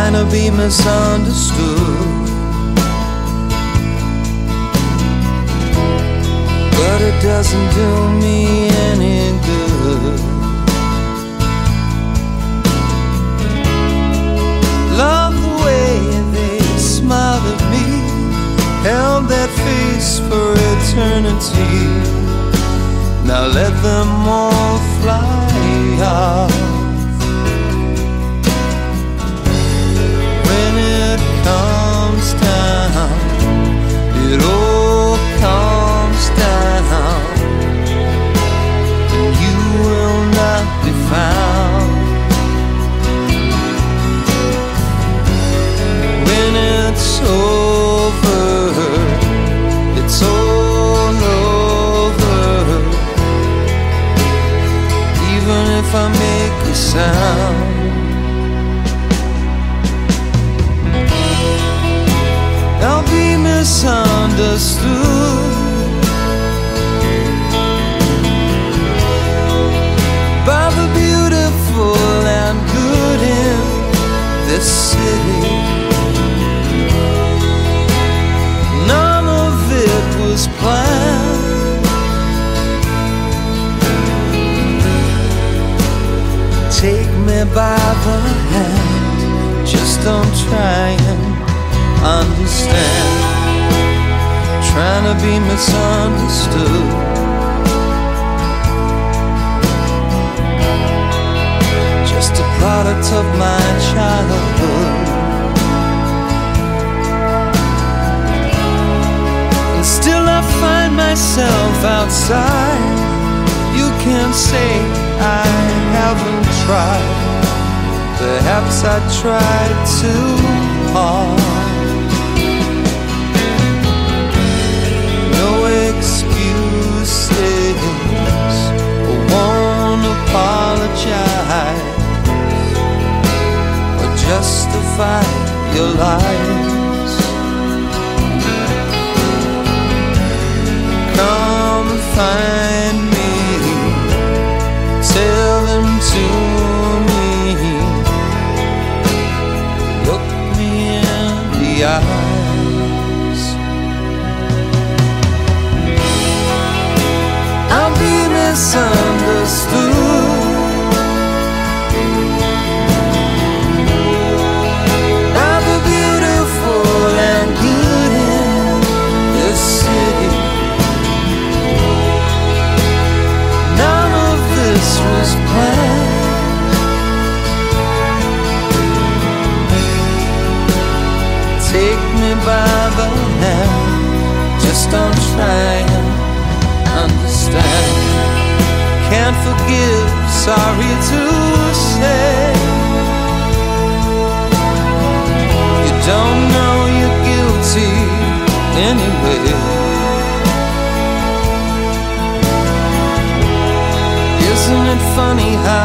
trying to be misunderstood, but it doesn't do me any good. Love the way they smiled at me, held that face for eternity. Now let them all fly off. When it comes down, it all comes down, and you will not be found. When it's over, it's all over, even if I make a sound. I'll be misunderstood by the beautiful and good in this city. None of it was planned. Take me by the hand, just don't try and understand. Trying to be misunderstood, just a product of my childhood. And still I find myself outside. You can't say I haven't tried. Perhaps I tried too hard. No excuses, I won't apologize or justify your lies. Come find me, tell them to me, look me in the eyes. I'll be misunderstood by the beautiful and good in this city. None of this was planned. Take me by the hand, just don't try and understand. Can't forgive, sorry to say. You don't know you're guilty anyway. Isn't it funny how